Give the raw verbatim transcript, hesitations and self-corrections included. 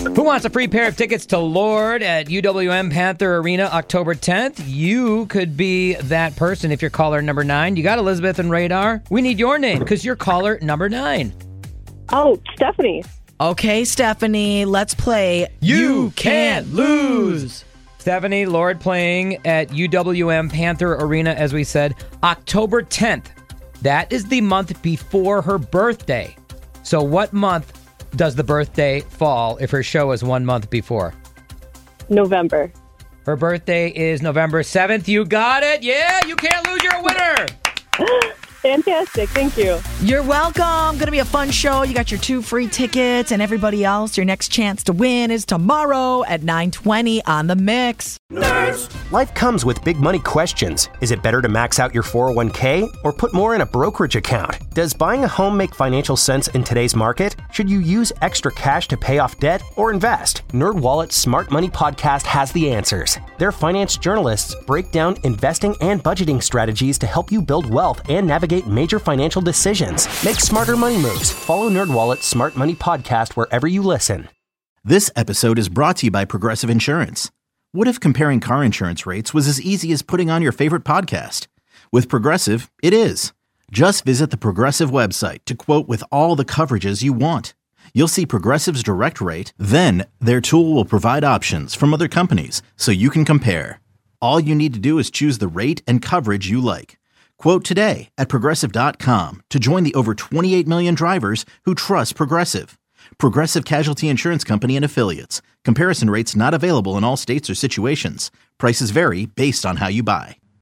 Who wants a free pair of tickets to Lord at U W M Panther Arena October tenth? You could be that person if you're caller number nine. You got Elizabeth and Radar? We need your name because you're caller number nine. Oh, Stephanie. Okay, Stephanie, let's play You Can't Lose. Stephanie, Lord playing at U W M Panther Arena, as we said, October tenth. That is the month before her birthday. So what month does the birthday fall if her show is one month before? November. Her birthday is November seventh. You got it. Yeah, you can't lose. You're a winner. Fantastic. Thank you. You're welcome. Going to be a fun show. You got your two free tickets, and everybody else, your next chance to win is tomorrow at nine twenty on The Mix. Nerds. Life comes with big money questions. Is it better to max out your four oh one k or put more in a brokerage account? Does buying a home make financial sense in today's market? Should you use extra cash to pay off debt or invest? NerdWallet's Smart Money Podcast has the answers. Their finance journalists break down investing and budgeting strategies to help you build wealth and navigate major financial decisions. Make smarter money moves. Follow NerdWallet's Smart Money Podcast wherever you listen. This episode is brought to you by Progressive Insurance. What if comparing car insurance rates was as easy as putting on your favorite podcast? With Progressive, it is. Just visit the Progressive website to quote with all the coverages you want. You'll see Progressive's direct rate, then their tool will provide options from other companies so you can compare. All you need to do is choose the rate and coverage you like. Quote today at Progressive dot com to join the over twenty-eight million drivers who trust Progressive. Progressive Casualty Insurance Company and Affiliates. Comparison rates not available in all states or situations. Prices vary based on how you buy.